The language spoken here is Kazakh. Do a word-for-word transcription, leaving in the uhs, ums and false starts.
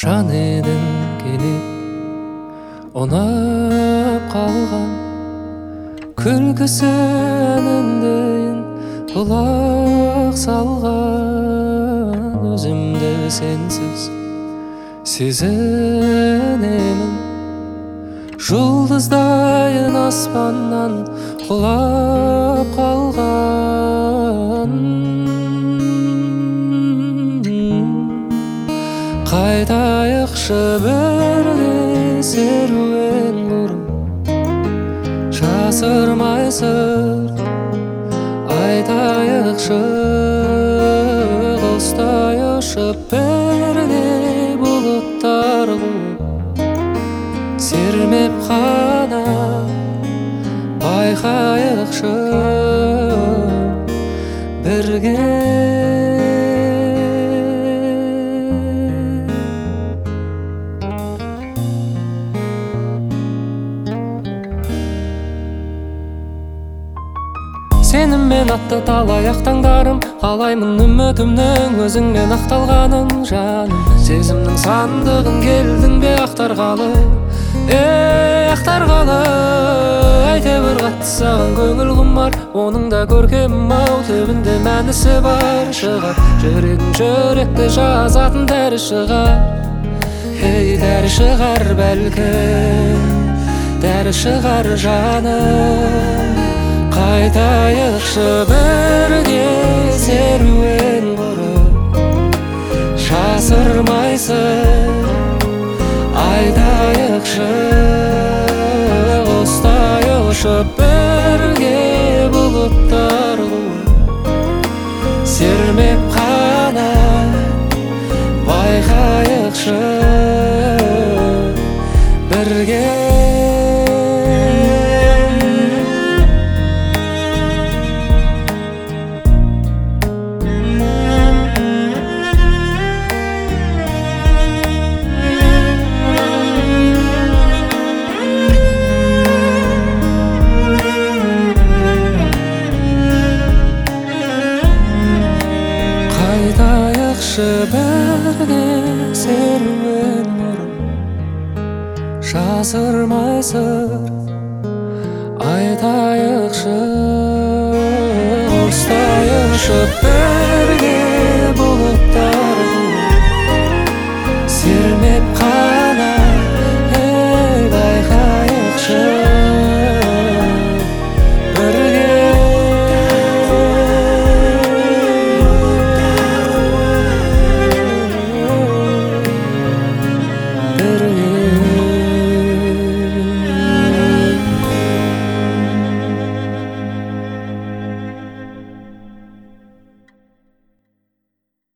жан едің келіп ұнап қалған күлкісі әніндейін бұлақ салған өзімді сенсіз сезінемін жұлдыздайын аспаннан құлап қалған қайтайықшы бірге серуен құрып жасырмай сыр айтайықшы құстай ұшып бірге бұлттар қуып сермеп қана байқайықшы бірге сеніммен атты талай ақтаңдарым қалаймын үмітімнің өзіңмен ақталғанын жаным сезімнің сандығын келдің бе ақтарғалы ей ақтарғалы әйтеуір қатты саған көңіл құмар оның да көркем ау түбінде мәнісі бар шығар жүрегің жүректі жазатын дәрі шығар ей дәрі шығар бәлкім дәрі шығар жаным қайтайықшы бірге серуен құрып жасырмайсың айтайықшы құстай ұшып бірге бұлттар қуып сермеп қана байқайықшы бірге бірге серуен құрып жасырмай сыр айтайықшы құстай ұшып